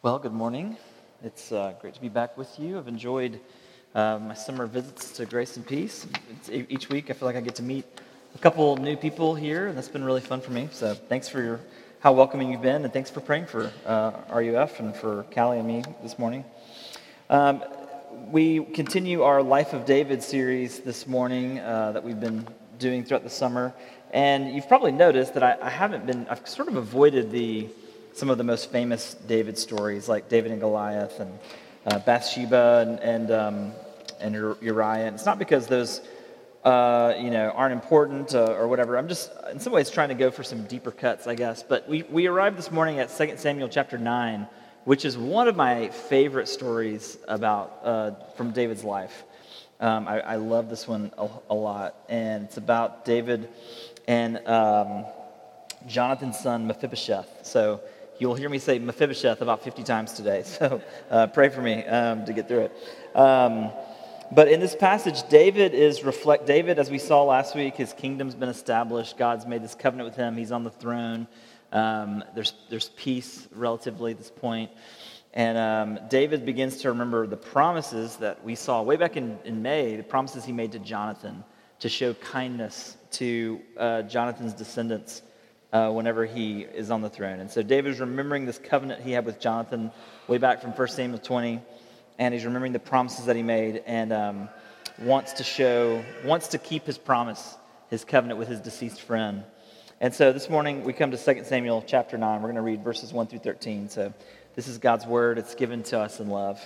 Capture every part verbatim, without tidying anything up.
Well, good morning. It's uh, great to be back with you. I've enjoyed uh, my summer visits to Grace and Peace. It's, e- each week, I feel like I get to meet a couple new people here, and that's been really fun for me. So, thanks for your how welcoming you've been, and thanks for praying for uh, R U F and for Callie and me this morning. Um, we continue our Life of David series this morning uh, that we've been doing throughout the summer, and you've probably noticed that I, I haven't been. I've sort of avoided the some of the most famous David stories, like David and Goliath and uh, Bathsheba and and, um, and Uriah. And it's not because those uh, you know aren't important uh, or whatever. I'm just in some ways trying to go for some deeper cuts, I guess. But we we arrived this morning at Second Samuel chapter nine, which is one of my favorite stories about uh, from David's life. Um, I, I love this one a, a lot, and it's about David and um, Jonathan's son Mephibosheth. So you'll hear me say Mephibosheth about fifty times today, so uh, pray for me um, to get through it. Um, but in this passage, David is reflect. David, as we saw last week, his kingdom's been established. God's made this covenant with him. He's on the throne. Um, there's there's peace relatively at this point. And um, David begins to remember the promises that we saw way back in, in May, the promises he made to Jonathan to show kindness to uh, Jonathan's descendants Uh, whenever he is on the throne. And so David is remembering this covenant he had with Jonathan way back from First Samuel twenty, and he's remembering the promises that he made and um, wants to show, wants to keep his promise, his covenant with his deceased friend. And so this morning we come to Second Samuel chapter nine. We're going to read verses one through thirteen. So this is God's word. It's given to us in love.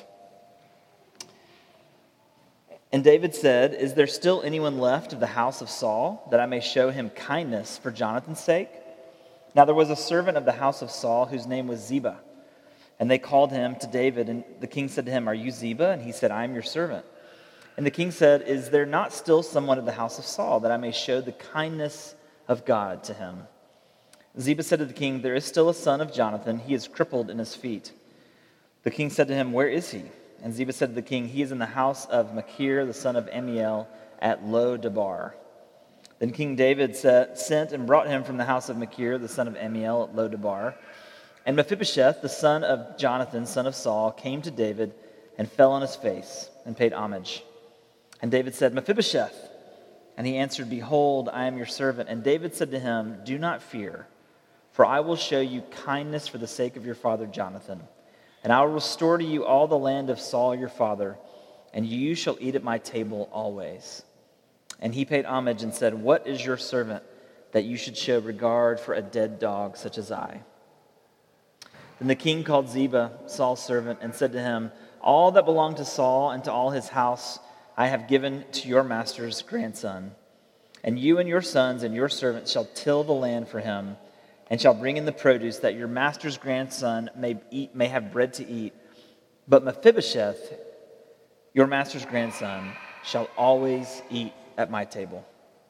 And David said, "Is there still anyone left of the house of Saul, that I may show him kindness for Jonathan's sake? Now there was a servant of the house of Saul whose name was Ziba, and they called him to David, and the king said to him, 'Are you Ziba?' And he said, 'I am your servant.' And the king said, 'Is there not still someone of the house of Saul, that I may show the kindness of God to him?' Ziba said to the king, 'There is still a son of Jonathan. He is crippled in his feet.' The king said to him, 'Where is he?' And Ziba said to the king, 'He is in the house of Machir, the son of Ammiel, at Lo-debar.' Then King David sent and brought him from the house of Machir, the son of Ammiel, at Lo-debar. And Mephibosheth, the son of Jonathan, son of Saul, came to David and fell on his face and paid homage. And David said, 'Mephibosheth.' And he answered, 'Behold, I am your servant.' And David said to him, 'Do not fear, for I will show you kindness for the sake of your father Jonathan. And I will restore to you all the land of Saul your father, and you shall eat at my table always.' And he paid homage and said, 'What is your servant, that you should show regard for a dead dog such as I?' Then the king called Ziba, Saul's servant, and said to him, 'All that belonged to Saul and to all his house I have given to your master's grandson. And you and your sons and your servants shall till the land for him, and shall bring in the produce, that your master's grandson may eat, may have bread to eat. But Mephibosheth, your master's grandson, shall always eat at my table.'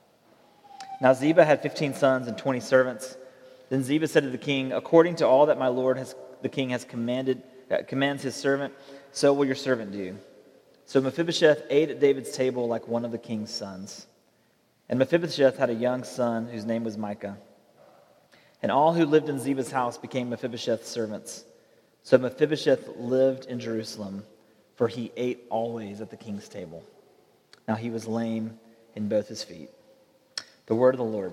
Now Ziba had fifteen sons and twenty servants. Then Ziba said to the king, 'According to all that my lord has, the king has commanded, uh, commands his servant, so will your servant do.' So Mephibosheth ate at David's table like one of the king's sons. And Mephibosheth had a young son whose name was Micah. And all who lived in Ziba's house became Mephibosheth's servants. So Mephibosheth lived in Jerusalem, for he ate always at the king's table. Now he was lame in both his feet." The word of the Lord.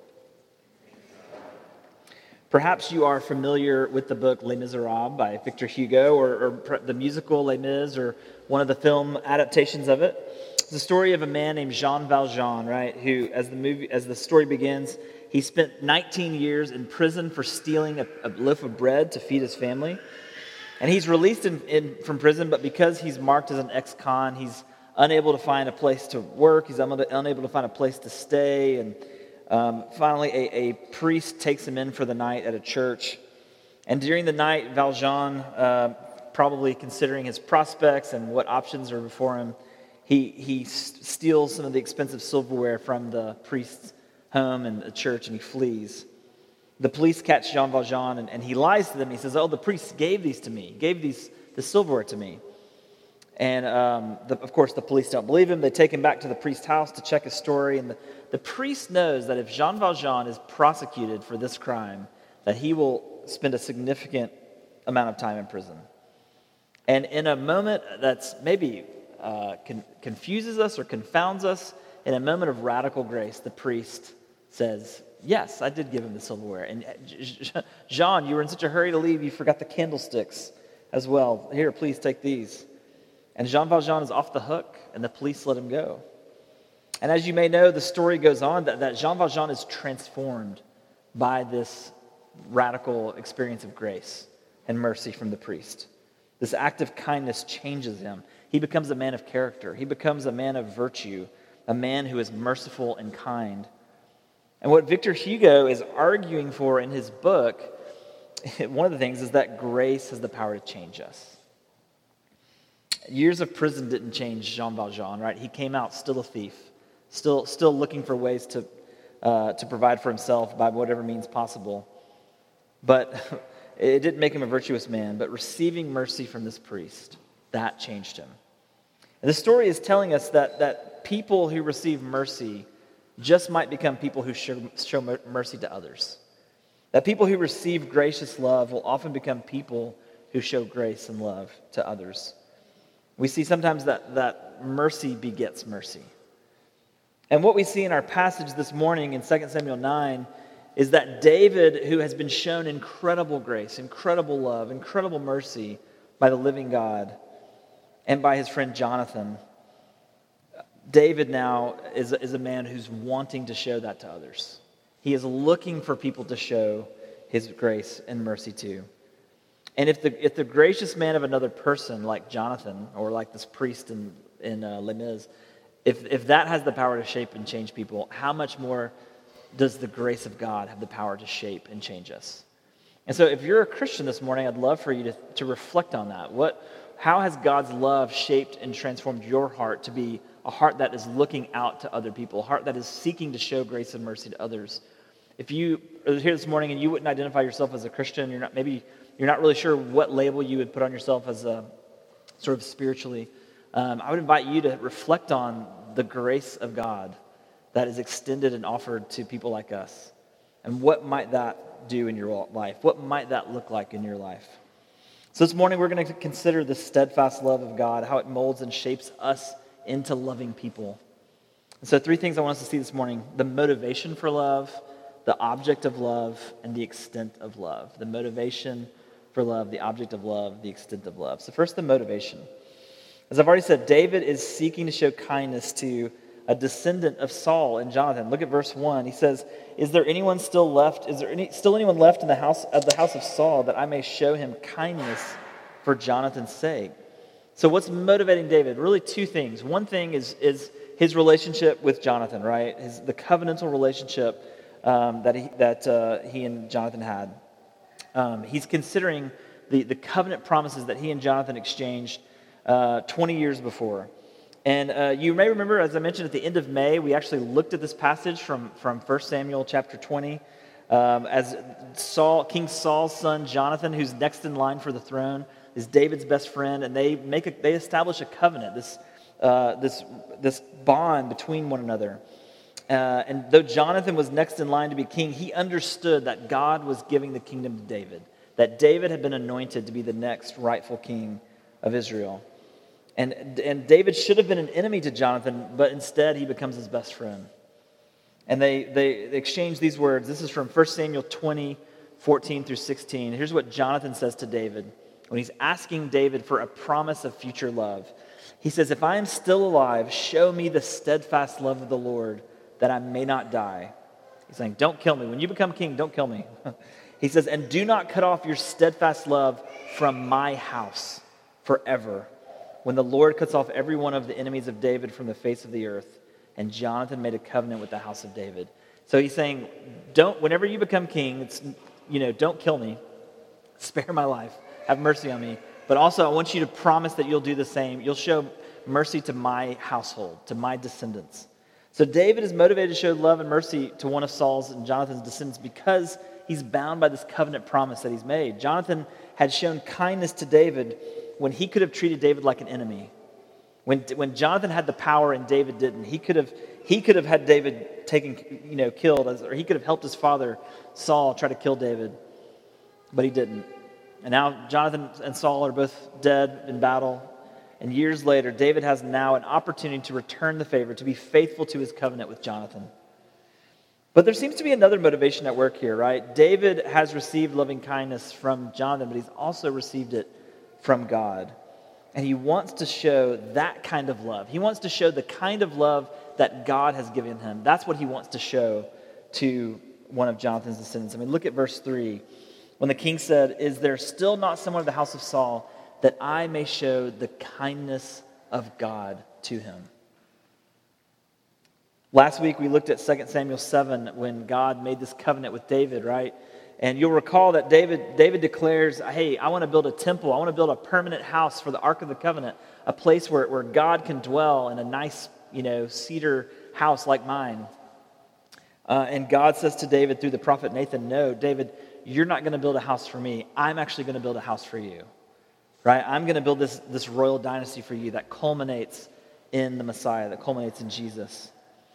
Perhaps you are familiar with the book Les Miserables by Victor Hugo, or, or the musical Les Mis, or one of the film adaptations of it. It's the story of a man named Jean Valjean, right? Who, as the movie, as the story begins, he spent nineteen years in prison for stealing a, a loaf of bread to feed his family, and he's released in, in, from prison. But because he's marked as an ex-con, he's unable to find a place to work. He's unable to find a place to stay. And um, finally, a, a priest takes him in for the night at a church. And during the night, Valjean, uh, probably considering his prospects and what options are before him, he, he steals some of the expensive silverware from the priest's home and the church, and he flees. The police catch Jean Valjean, and, and he lies to them. He says, "Oh, the priest gave these to me, gave these the silverware to me." And, um, the, of course, the police don't believe him. They take him back to the priest's house to check his story. And the, the priest knows that if Jean Valjean is prosecuted for this crime, that he will spend a significant amount of time in prison. And in a moment that's maybe uh, con- confuses us or confounds us, in a moment of radical grace, the priest says, yes, I did give him the silverware. And Jean, you were in such a hurry to leave, you forgot the candlesticks as well. Here, please take these. And Jean Valjean is off the hook, and the police let him go. And as you may know, the story goes on that, that Jean Valjean is transformed by this radical experience of grace and mercy from the priest. This act of kindness changes him. He becomes a man of character. He becomes a man of virtue, a man who is merciful and kind. And what Victor Hugo is arguing for in his book, one of the things is that grace has the power to change us. Years of prison didn't change Jean Valjean, right? He came out still a thief, still, still looking for ways to, uh, to provide for himself by whatever means possible. But it didn't make him a virtuous man, but receiving mercy from this priest, that changed him. And the story is telling us that, that people who receive mercy just might become people who show, show mercy to others. That people who receive gracious love will often become people who show grace and love to others. We see sometimes that, that mercy begets mercy. And what we see in our passage this morning in Second Samuel nine is that David, who has been shown incredible grace, incredible love, incredible mercy by the living God and by his friend Jonathan, David now is, is a man who's wanting to show that to others. He is looking for people to show his grace and mercy to. And if the if the gracious man of another person, like Jonathan, or like this priest in, in uh, Les Mis, if, if that has the power to shape and change people, how much more does the grace of God have the power to shape and change us? And so if you're a Christian this morning, I'd love for you to, to reflect on that. What, how has God's love shaped and transformed your heart to be a heart that is looking out to other people, a heart that is seeking to show grace and mercy to others? If you are here this morning and you wouldn't identify yourself as a Christian, you're not maybe you're not really sure what label you would put on yourself as a sort of spiritually, um, I would invite you to reflect on the grace of God that is extended and offered to people like us. And what might that do in your life? What might that look like in your life? So this morning we're going to consider the steadfast love of God, how it molds and shapes us into loving people. And so three things I want us to see this morning: the motivation for love, the object of love, and the extent of love. The motivation for love, the object of love, the extent of love. So first, the motivation. As I've already said, David is seeking to show kindness to a descendant of Saul and Jonathan. Look at verse one. He says, "Is there anyone still left? Is there any, still anyone left in the house of the house of Saul that I may show him kindness for Jonathan's sake?" So what's motivating David? Really two things. One thing is, is his relationship with Jonathan, right? His, the covenantal relationship um, that, he, that uh, he and Jonathan had. Um, he's considering the, the covenant promises that he and Jonathan exchanged uh, twenty years before. And uh, you may remember, as I mentioned at the end of May, we actually looked at this passage from, from First Samuel chapter twenty um, as Saul, King Saul's son Jonathan, who's next in line for the throne, is David's best friend, and they make a, they establish a covenant, this uh, this this bond between one another. Uh, and though Jonathan was next in line to be king, he understood that God was giving the kingdom to David, that David had been anointed to be the next rightful king of Israel. And, and David should have been an enemy to Jonathan, but instead he becomes his best friend. And they, they, they exchange these words. This is from First Samuel twenty, fourteen through sixteen. Here's what Jonathan says to David when he's asking David for a promise of future love. He says, "If I am still alive, show me the steadfast love of the Lord, that I may not die." He's saying, don't kill me. When you become king, don't kill me. He says, "And do not cut off your steadfast love from my house forever, when the Lord cuts off every one of the enemies of David from the face of the earth." And Jonathan made a covenant with the house of David. So he's saying, don't, whenever you become king, it's, you know, don't kill me. Spare my life. Have mercy on me. But also I want you to promise that you'll do the same. You'll show mercy to my household, to my descendants. So David is motivated to show love and mercy to one of Saul's and Jonathan's descendants because he's bound by this covenant promise that he's made. Jonathan had shown kindness to David when he could have treated David like an enemy. When, when Jonathan had the power and David didn't, he could have he could have had David taken, you know, killed, or he could have helped his father Saul try to kill David, but he didn't. And now Jonathan and Saul are both dead in battle. And years later, David has now an opportunity to return the favor, to be faithful to his covenant with Jonathan. But there seems to be another motivation at work here, right? David has received loving kindness from Jonathan, but he's also received it from God. And he wants to show that kind of love. He wants to show the kind of love that God has given him. That's what he wants to show to one of Jonathan's descendants. I mean, look at verse three. When the king said, "Is there still not someone of the house of Saul that I may show the kindness of God to him?" Last week we looked at Second Samuel seven when God made this covenant with David, right? And you'll recall that David, David declares, hey, I want to build a temple. I want to build a permanent house for the Ark of the Covenant, a place where, where God can dwell in a nice, you know, cedar house like mine. Uh, and God says to David through the prophet Nathan, no, David, you're not going to build a house for me. I'm actually going to build a house for you, right? I'm going to build this, this royal dynasty for you that culminates in the Messiah, that culminates in Jesus.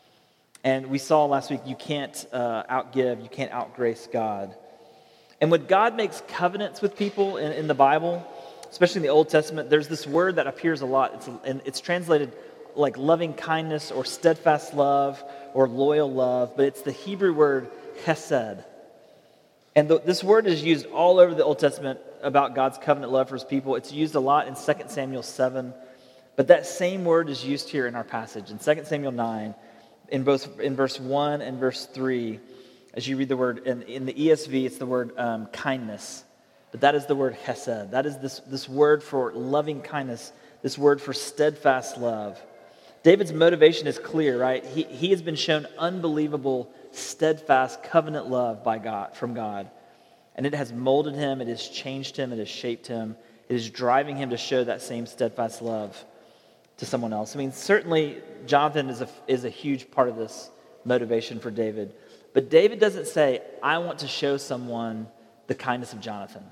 And we saw last week, you can't uh, outgive, you can't outgrace God. And when God makes covenants with people in, in the Bible, especially in the Old Testament, there's this word that appears a lot. It's, and it's translated like loving kindness or steadfast love or loyal love, but it's the Hebrew word chesed. And the, this word is used all over the Old Testament about God's covenant love for his people. It's used a lot in Second Samuel seven, but that same word is used here in our passage. In Second Samuel nine, in both in verse one and verse three, as you read the word, in, in the E S V, it's the word um, kindness. But that is the word chesed. That is this, this word for loving kindness, this word for steadfast love. David's motivation is clear, right? He, he has been shown unbelievable, steadfast covenant love by God, from God. And it has molded him, it has changed him, it has shaped him. It is driving him to show that same steadfast love to someone else. I mean, certainly Jonathan is a, is a huge part of this motivation for David. But David doesn't say, I want to show someone the kindness of Jonathan.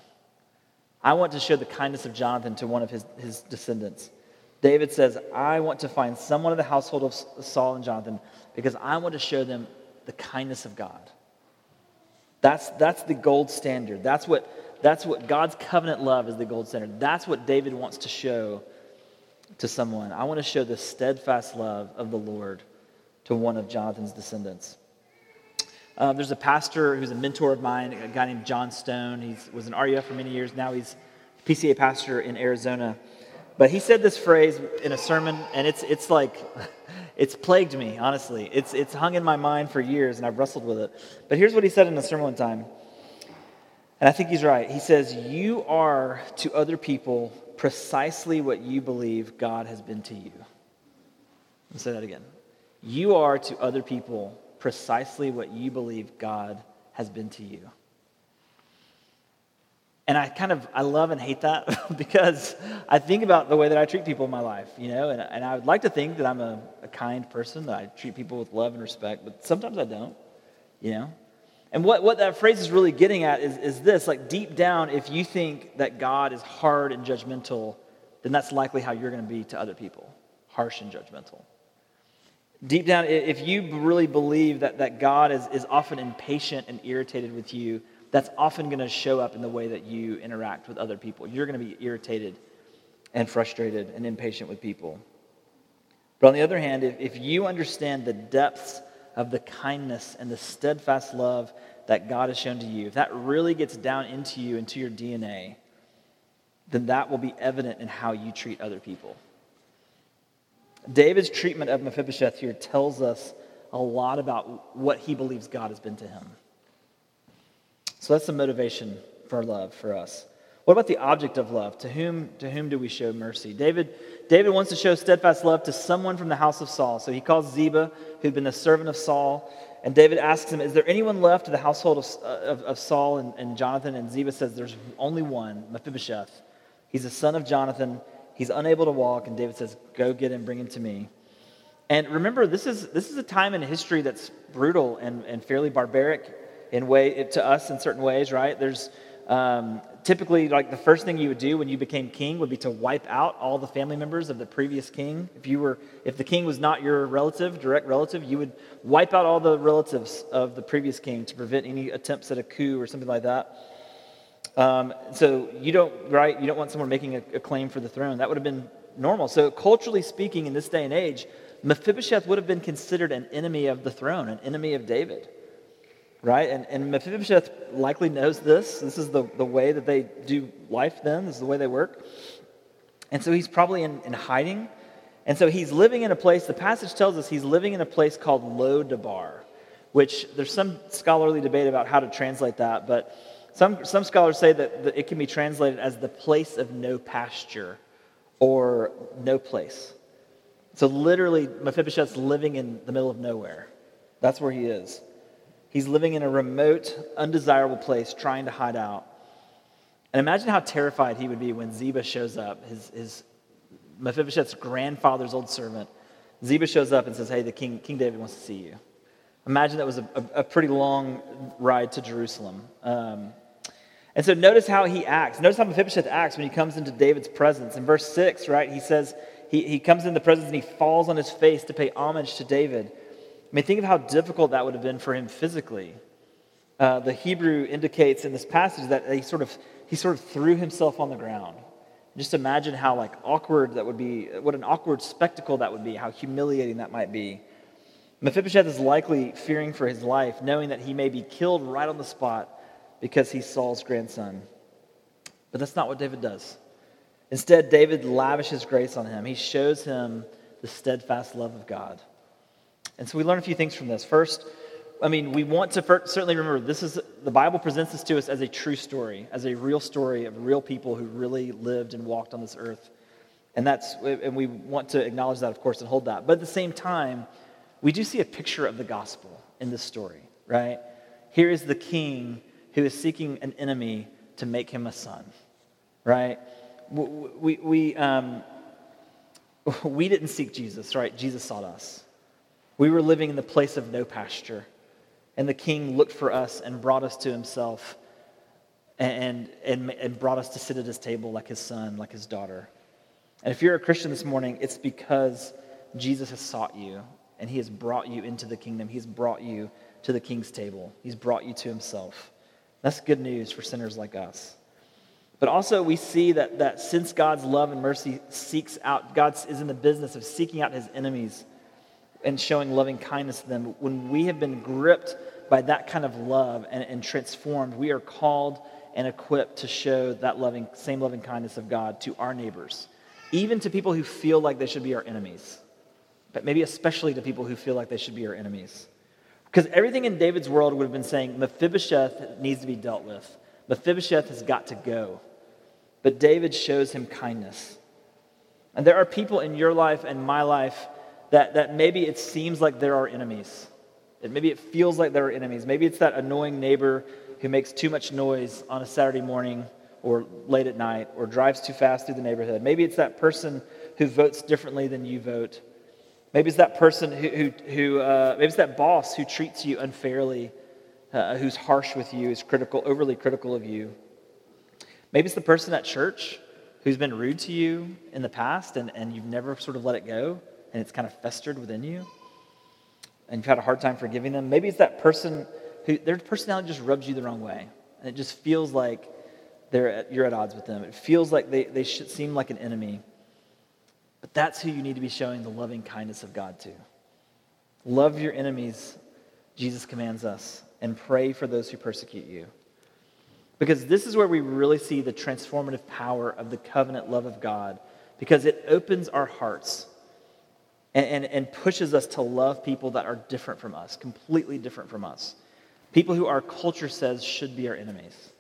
I want to show the kindness of Jonathan to one of his, his descendants. David says, I want to find someone of the household of Saul and Jonathan because I want to show them the kindness of God. That's, that's the gold standard. That's what, that's what God's covenant love is, the gold standard. That's what David wants to show to someone. I want to show the steadfast love of the Lord to one of Jonathan's descendants. Uh, there's a pastor who's a mentor of mine, a guy named John Stone. He was an R U F for many years. Now he's a P C A pastor in Arizona. But he said this phrase in a sermon, and it's it's like, it's plagued me, honestly. It's it's hung in my mind for years, and I've wrestled with it. But here's what he said in a sermon one time, and I think he's right. He says, you are to other people precisely what you believe God has been to you. I'll say that again. You are to other people precisely what you believe God has been to you. And I kind of, I love and hate that because I think about the way that I treat people in my life, you know, and, and I would like to think that I'm a, a kind person, that I treat people with love and respect, but sometimes I don't, you know. And what, what that phrase is really getting at is, is this, like deep down, if you think that God is hard and judgmental, then that's likely how you're going to be to other people, harsh and judgmental. Deep down, if you really believe that, that God is, is often impatient and irritated with you, that's often going to show up in the way that you interact with other people. You're going to be irritated and frustrated and impatient with people. But on the other hand, if, if you understand the depths of the kindness and the steadfast love that God has shown to you, if that really gets down into you, into your D N A, then that will be evident in how you treat other people. David's treatment of Mephibosheth here tells us a lot about what he believes God has been to him. So that's the motivation for love for us. What about the object of love? To whom, to whom do we show mercy? David, David wants to show steadfast love to someone from the house of Saul. So he calls Ziba, who'd been the servant of Saul, and David asks him, is there anyone left of the household of, of, of Saul and, and Jonathan? And Ziba says, there's only one, Mephibosheth. He's the son of Jonathan. He's unable to walk, and David says, go get him, bring him to me. And remember, this is this is a time in history that's brutal and, and fairly barbaric in way to us in certain ways, right? There's um, typically, like, the first thing you would do when you became king would be to wipe out all the family members of the previous king. If you were, if the king was not your relative, direct relative, you would wipe out all the relatives of the previous king to prevent any attempts at a coup or something like that. Um, so you don't, right, you don't want someone making a, a claim for the throne. That would have been normal. So culturally speaking, in this day and age, Mephibosheth would have been considered an enemy of the throne, an enemy of David, right? And, and Mephibosheth likely knows this. This is the, the way that they do life then. This is the way they work. And so he's probably in, in hiding. And so he's living in a place, the passage tells us he's living in a place called Lo-Debar, which there's some scholarly debate about how to translate that, but some, some scholars say that the, it can be translated as the place of no pasture or no place. So literally, Mephibosheth's living in the middle of nowhere. That's where he is. He's living in a remote, undesirable place, trying to hide out. And imagine how terrified he would be when Ziba shows up, his, his Mephibosheth's grandfather's old servant. Ziba shows up and says, hey, the king, King David wants to see you. Imagine that was a, a, a pretty long ride to Jerusalem. Um, and so notice how he acts. Notice how Mephibosheth acts when he comes into David's presence. In verse six, right, he says, he, he comes into the presence and he falls on his face to pay homage to David. I mean, think of how difficult that would have been for him physically. Uh, the Hebrew indicates in this passage that he sort of he sort of threw himself on the ground. Just imagine how like awkward that would be, what an awkward spectacle that would be, how humiliating that might be. Mephibosheth is likely fearing for his life, knowing that he may be killed right on the spot because he's Saul's grandson. But that's not what David does. Instead, David lavishes grace on him. He shows him the steadfast love of God. And so we learn a few things from this. First, I mean, we want to first, certainly remember, this is the Bible presents this to us as a true story, as a real story of real people who really lived and walked on this earth. And that's, and we want to acknowledge that, of course, and hold that. But at the same time, we do see a picture of the gospel in this story, right? Here is the king who is seeking an enemy to make him a son, right? We, we, um, we didn't seek Jesus, right? Jesus sought us. We were living in the place of no pasture. And the king looked for us and brought us to himself and, and, and brought us to sit at his table like his son, like his daughter. And if you're a Christian this morning, it's because Jesus has sought you and he has brought you into the kingdom. He's brought you to the king's table. He's brought you to himself. That's good news for sinners like us. But also we see that, that since God's love and mercy seeks out, God is in the business of seeking out his enemies and showing loving kindness to them. When we have been gripped by that kind of love and, and transformed, we are called and equipped to show that loving, same loving kindness of God to our neighbors, even to people who feel like they should be our enemies, but maybe especially to people who feel like they should be our enemies. Because everything in David's world would have been saying Mephibosheth needs to be dealt with. Mephibosheth has got to go. But David shows him kindness. And there are people in your life and my life that, that maybe it seems like there are enemies. That maybe it feels like there are enemies. Maybe it's that annoying neighbor who makes too much noise on a Saturday morning or late at night or drives too fast through the neighborhood. Maybe it's that person who votes differently than you vote. Maybe it's that person who, who, who uh, maybe it's that boss who treats you unfairly, uh, who's harsh with you, is critical, overly critical of you. Maybe it's the person at church who's been rude to you in the past and, and you've never sort of let it go and it's kind of festered within you and you've had a hard time forgiving them. Maybe it's that person who, their personality just rubs you the wrong way and it just feels like they're at, you're at odds with them. It feels like they, they should seem like an enemy. But that's who you need to be showing the loving kindness of God to. Love your enemies, Jesus commands us, and pray for those who persecute you. Because this is where we really see the transformative power of the covenant love of God, because it opens our hearts and, and, and pushes us to love people that are different from us, completely different from us. People who our culture says should be our enemies.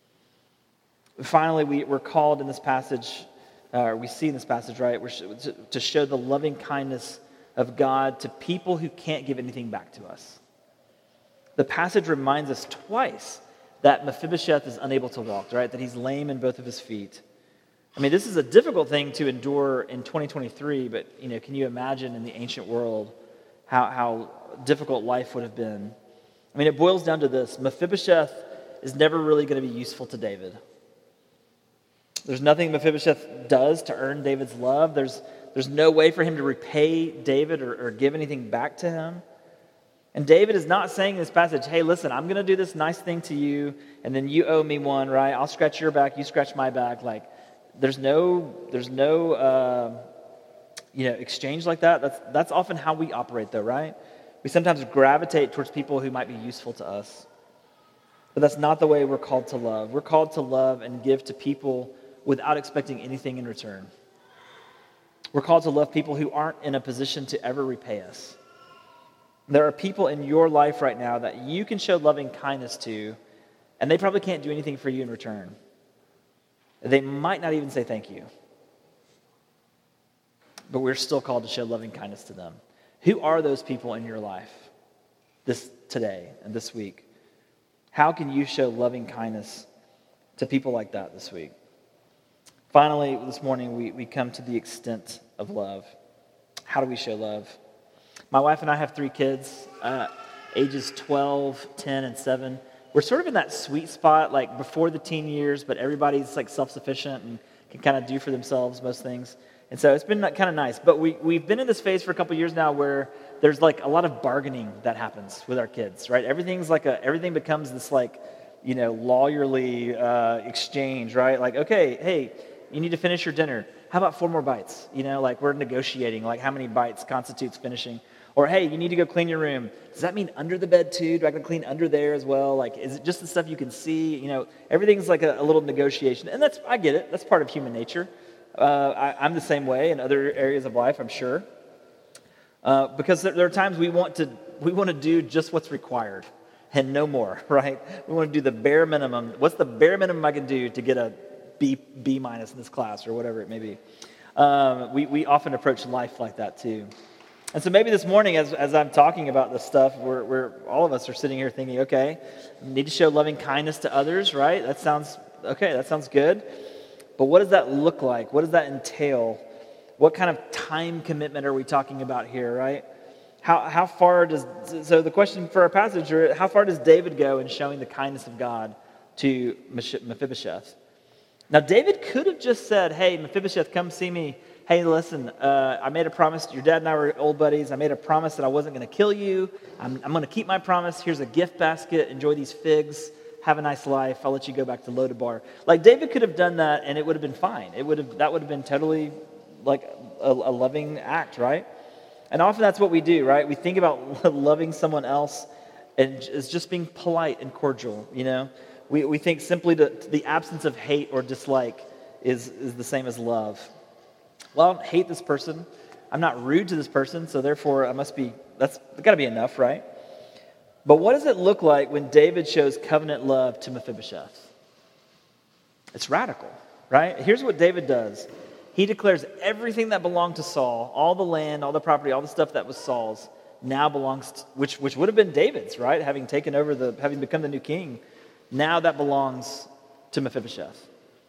Finally, we, we're called in this passage, uh, we see in this passage, right, we're to, to show the loving kindness of God to people who can't give anything back to us. The passage reminds us twice that Mephibosheth is unable to walk, right? That he's lame in both of his feet. I mean, this is a difficult thing to endure in twenty twenty-three, but you know, can you imagine in the ancient world how, how difficult life would have been? I mean, it boils down to this. Mephibosheth is never really going to be useful to David. There's nothing Mephibosheth does to earn David's love. There's, there's no way for him to repay David or, or give anything back to him. And David is not saying in this passage, hey, listen, I'm going to do this nice thing to you, and then you owe me one, right? I'll scratch your back, you scratch my back. Like, there's no, there's no, uh, you know, exchange like that. That's that's often how we operate, though, right? We sometimes gravitate towards people who might be useful to us. But that's not the way we're called to love. We're called to love and give to people without expecting anything in return. We're called to love people who aren't in a position to ever repay us. There are people in your life right now that you can show loving kindness to, and they probably can't do anything for you in return. They might not even say thank you. But we're still called to show loving kindness to them. Who are those people in your life this today and this week? How can you show loving kindness to people like that this week? Finally, this morning, we, we come to the extent of love. How do we show love? My wife and I have three kids, uh, ages twelve, ten, and seven. We're sort of in that sweet spot, like before the teen years, but everybody's like self-sufficient and can kind of do for themselves most things. And so it's been kind of nice. But we, we've been in this phase for a couple years now where there's like a lot of bargaining that happens with our kids, right? Everything's like a, everything becomes this like, you know, lawyerly uh, exchange, right? Like, okay, hey, you need to finish your dinner. How about four more bites? You know, like we're negotiating, like how many bites constitutes finishing. Or, hey, you need to go clean your room. Does that mean under the bed too? Do I have to clean under there as well? Like, is it just the stuff you can see? You know, everything's like a, a little negotiation. And that's, I get it. That's part of human nature. Uh, I, I'm the same way in other areas of life, I'm sure. Uh, because there, there are times we want to we want to do just what's required and no more, right? We want to do the bare minimum. What's the bare minimum I can do to get a B B minus in this class or whatever it may be? Um, we we often approach life like that too. And so maybe this morning, as as I'm talking about this stuff, we're we're all of us are sitting here thinking, okay, we need to show loving kindness to others, right? That sounds okay. That sounds good. But what does that look like? What does that entail? What kind of time commitment are we talking about here, right? How how far does, so the question for our passage, are how far does David go in showing the kindness of God to Mephibosheth? Now, David could have just said, hey, Mephibosheth, come see me. Hey, listen, uh, I made a promise. Your dad and I were old buddies. I made a promise that I wasn't going to kill you. I'm, I'm going to keep my promise. Here's a gift basket. Enjoy these figs. Have a nice life. I'll let you go back to Lodabar. Like, David could have done that, and it would have been fine. It would have that would have been totally like a, a loving act, right? And often that's what we do, right? We think about loving someone else and as just being polite and cordial, you know? We we think simply to, to the absence of hate or dislike is, is the same as love. Well, I don't hate this person. I'm not rude to this person, so therefore I must be, that's got to be enough, right? But what does it look like when David shows covenant love to Mephibosheth? It's radical, right? Here's what David does. He declares everything that belonged to Saul, all the land, all the property, all the stuff that was Saul's, now belongs to, which which would have been David's, right? Having taken over the, having become the new king, now that belongs to Mephibosheth.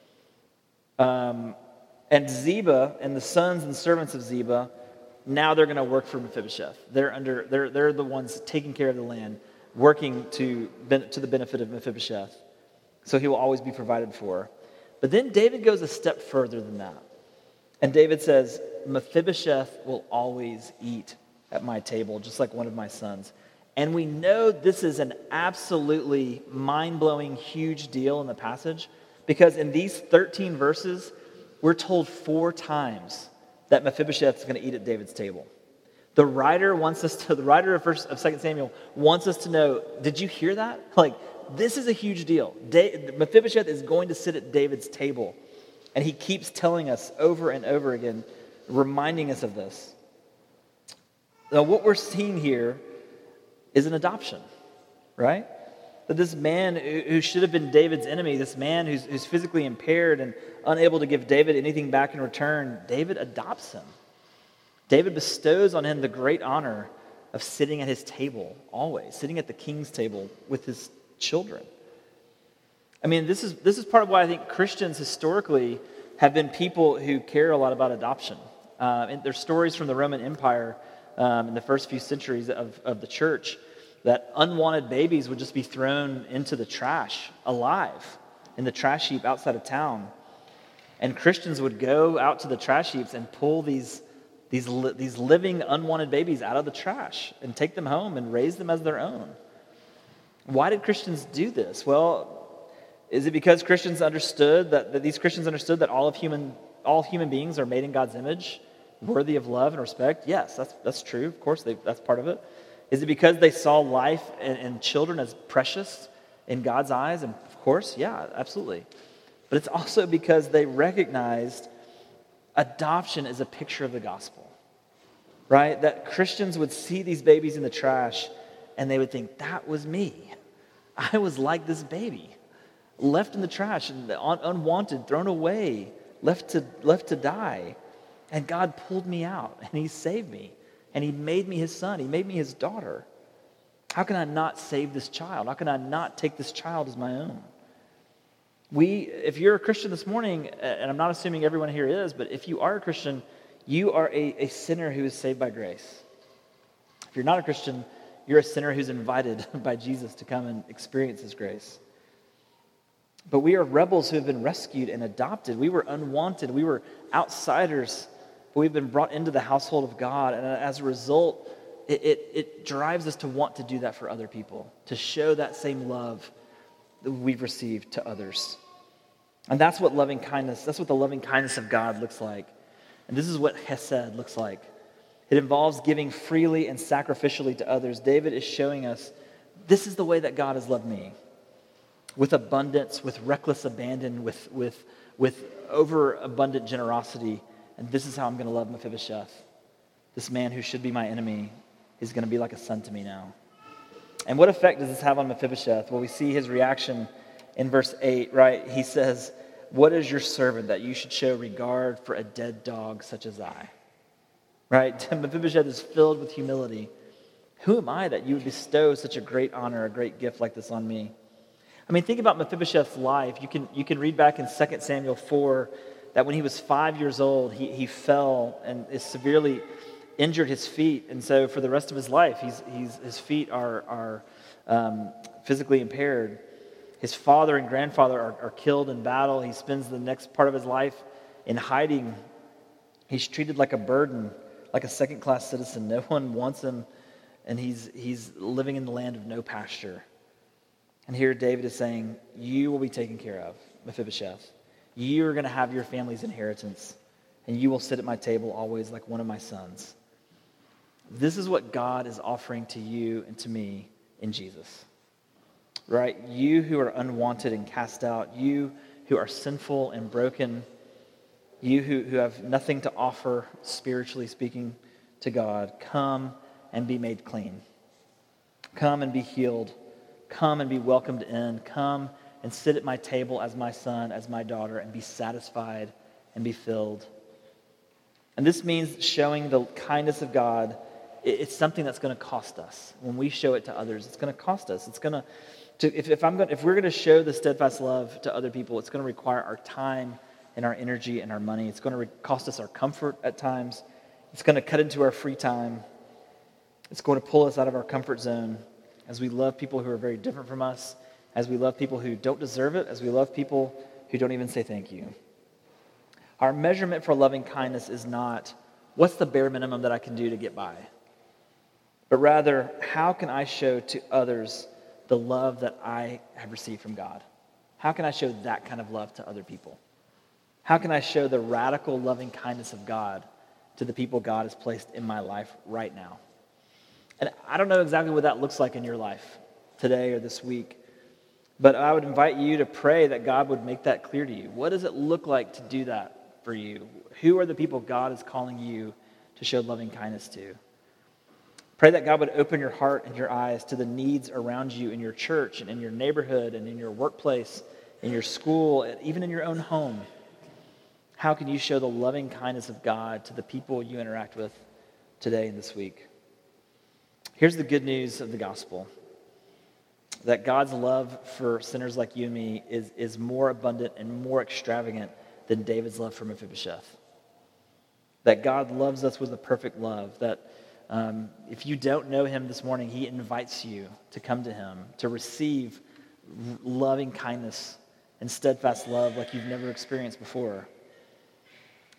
Um, and Ziba and the sons and servants of Ziba, now they're going to work for Mephibosheth. They're under, they're they're the ones taking care of the land, working to to the benefit of Mephibosheth. So he will always be provided for. But then David goes a step further than that. And David says, Mephibosheth will always eat at my table, just like one of my sons. And we know this is an absolutely mind-blowing, huge deal in the passage, because in these thirteen verses, we're told four times that Mephibosheth is going to eat at David's table. The writer wants us to, the writer of, First, of Second Samuel wants us to know, did you hear that? Like, this is a huge deal. Da- Mephibosheth is going to sit at David's table. And he keeps telling us over and over again, reminding us of this. Now, what we're seeing here is an adoption, right? That this man who should have been David's enemy, this man who's, who's physically impaired and unable to give David anything back in return, David adopts him. David bestows on him the great honor of sitting at his table, always, sitting at the king's table with his children. I mean, this is this is part of why I think Christians historically have been people who care a lot about adoption. Uh, and there's stories from the Roman Empire um, in the first few centuries of, of the church that unwanted babies would just be thrown into the trash alive in the trash heap outside of town. And Christians would go out to the trash heaps and pull these these, li- these living, unwanted babies out of the trash and take them home and raise them as their own. Why did Christians do this? Well, is it because Christians understood that, that these Christians understood that all of human all human beings are made in God's image, worthy of love and respect? Yes, that's that's true. Of course, they, that's part of it. Is it because they saw life and, and children as precious in God's eyes? And of course, yeah, absolutely. But it's also because they recognized adoption is a picture of the gospel, right? That Christians would see these babies in the trash and they would think, that was me. I was like this baby, left in the trash and un- unwanted, thrown away, left to, left to die. And God pulled me out and he saved me and he made me his son. He made me his daughter. How can I not save this child? How can I not take this child as my own? We, if you're a Christian this morning, and I'm not assuming everyone here is, but if you are a Christian, you are a, a sinner who is saved by grace. If you're not a Christian, you're a sinner who's invited by Jesus to come and experience his grace. But we are rebels who have been rescued and adopted. We were unwanted. We were outsiders, but we've been brought into the household of God. And as a result, it, it, it drives us to want to do that for other people, to show that same love that we've received to others. And that's what loving kindness, that's what the loving kindness of God looks like. And this is what Hesed looks like. It involves giving freely and sacrificially to others. David is showing us, this is the way that God has loved me. With abundance, with reckless abandon, with, with, with overabundant generosity. And this is how I'm going to love Mephibosheth. This man who should be my enemy is going to be like a son to me now. And what effect does this have on Mephibosheth? Well, we see his reaction in verse eight, right? He says, what is your servant that you should show regard for a dead dog such as I? Right? Mephibosheth is filled with humility. Who am I that you would bestow such a great honor, a great gift like this on me? I mean, think about Mephibosheth's life. You can, you can read back in Second Samuel four that when he was five years old, he, he fell and is severely injured his feet. And so for the rest of his life, he's, he's, his feet are, are um, physically impaired. His father and grandfather are, are killed in battle. He spends the next part of his life in hiding. He's treated like a burden, like a second-class citizen. No one wants him, and he's, he's living in the land of no pasture. And here David is saying, you will be taken care of, Mephibosheth. You are going to have your family's inheritance, and you will sit at my table always like one of my sons. This is what God is offering to you and to me in Jesus. Right? You who are unwanted and cast out, you who are sinful and broken, you who, who have nothing to offer, spiritually speaking, to God, come and be made clean. Come and be healed. Come and be welcomed in. Come and sit at my table as my son, as my daughter, and be satisfied and be filled. And this means showing the kindness of God. It's something that's going to cost us. When we show it to others, it's going to cost us. It's going to, to if, if I'm going, if we're going to show the steadfast love to other people, it's going to require our time and our energy and our money. It's going to re- cost us our comfort at times. It's going to cut into our free time. It's going to pull us out of our comfort zone as we love people who are very different from us, as we love people who don't deserve it, as we love people who don't even say thank you. Our measurement for loving kindness is not, what's the bare minimum that I can do to get by? But rather, how can I show to others the love that I have received from God? How can I show that kind of love to other people? How can I show the radical loving kindness of God to the people God has placed in my life right now? And I don't know exactly what that looks like in your life today or this week, but I would invite you to pray that God would make that clear to you. What does it look like to do that for you? Who are the people God is calling you to show loving kindness to? Pray that God would open your heart and your eyes to the needs around you in your church and in your neighborhood and in your workplace, in your school, and even in your own home. How can you show the loving kindness of God to the people you interact with today and this week? Here's the good news of the gospel. That God's love for sinners like you and me is, is more abundant and more extravagant than David's love for Mephibosheth. That God loves us with a perfect love. That um, if you don't know him this morning, he invites you to come to him, to receive loving kindness and steadfast love like you've never experienced before.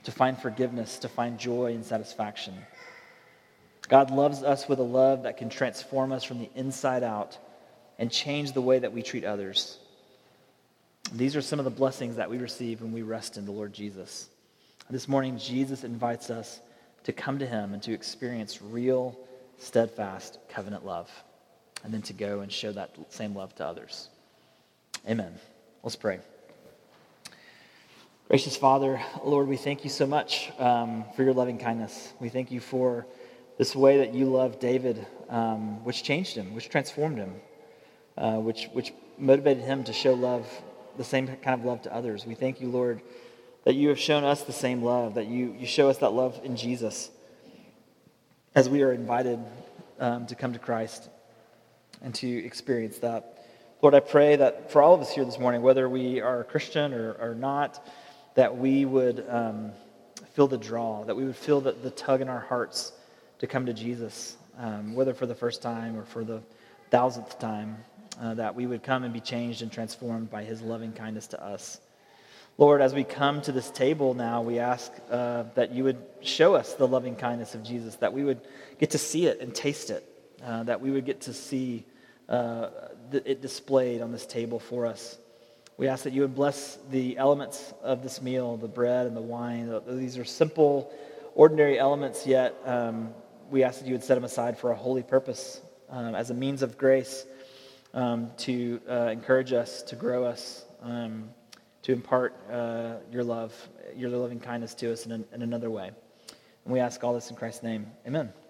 to find forgiveness, to find joy and satisfaction. God loves us with a love that can transform us from the inside out and change the way that we treat others. These are some of the blessings that we receive when we rest in the Lord Jesus. This morning, Jesus invites us to come to him and to experience real, steadfast covenant love, and then to go and show that same love to others. Amen. Let's pray. Gracious Father, Lord, we thank you so much um, for your loving kindness. We thank you for this way that you loved David, um, which changed him, which transformed him, uh, which which motivated him to show love, the same kind of love to others. We thank you, Lord, that you have shown us the same love, that you, you show us that love in Jesus as we are invited um, to come to Christ and to experience that. Lord, I pray that for all of us here this morning, whether we are a Christian or, or not, that we would um, feel the draw, that we would feel the, the tug in our hearts to come to Jesus, um, whether for the first time or for the thousandth time, uh, that we would come and be changed and transformed by his loving kindness to us. Lord, as we come to this table now, we ask uh, that you would show us the loving kindness of Jesus, that we would get to see it and taste it, uh, that we would get to see uh, it displayed on this table for us. We ask that you would bless the elements of this meal, the bread and the wine. These are simple, ordinary elements, yet um, we ask that you would set them aside for a holy purpose, um, as a means of grace um, to uh, encourage us, to grow us, um, to impart uh, your love, your loving kindness to us in, an, in another way. And we ask all this in Christ's name. Amen.